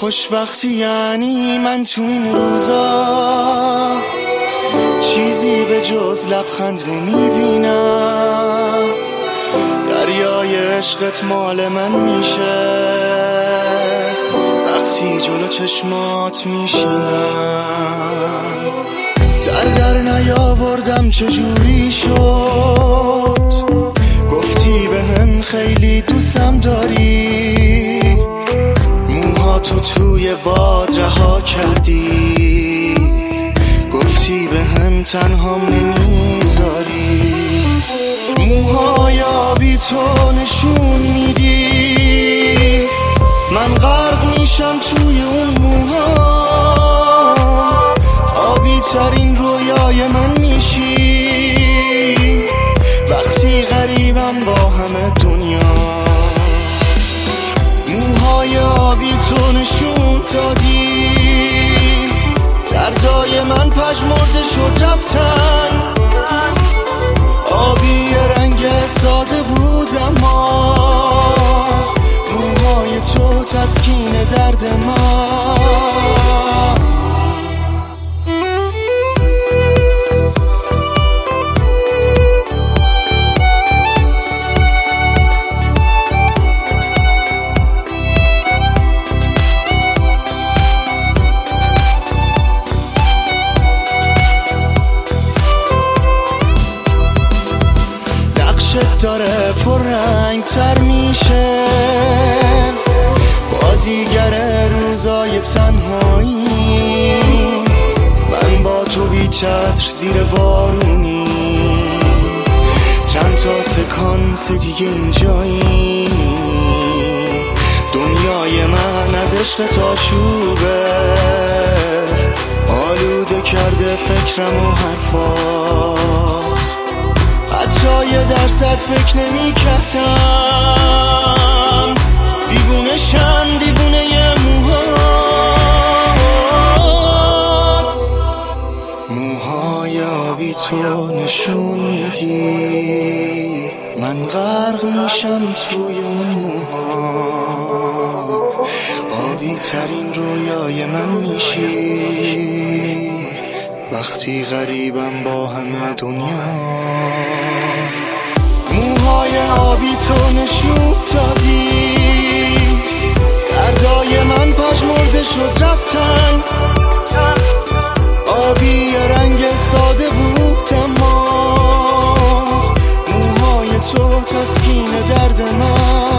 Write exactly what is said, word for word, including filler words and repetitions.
خوشبختی یعنی من تو این روزا چیزی به جز لبخند نمیبینم. دریای عشقت مال من میشه وقتی جلو چشمات میشینم. سر در نیاوردم چجوری شد گفتی به هم خیلی دوستم داری، موهاتو توی باد رها کردی، گفتی به هم تنهام نمیذاری. موهای آبی تو نشون میدی من غرق میشم توی اون موها. آبی ترین رویای من میشی وقتی غریبم با همه دنیا. موهای آبی تو نشون دادی دردای من پژمرده شد رفتن. آبی رنگ ساده بود اما موهای تو تسکین درد من. داره پر رنگ تر میشه بازیگر روزای تنهایی. من با تو بی چتر زیر بارونی چند تا سکانس دیگه اینجایی. دنیای من از عشق تا شوبه آلوده کرده فکرم و حرفات. حتی یه درصد فکر نمی کردم دیوونه شم دیوونه یه موهات. موهای آبی تو نشون میدی من غرق میشم توی اون موها. آبی ترین رویای من میشی وقتی غریبم با همه دنیا. موهای آبی تو نشون دادی دردای من پژمرده شد رفتن. آبی رنگ ساده بود اما موهای تو تسکین درد من.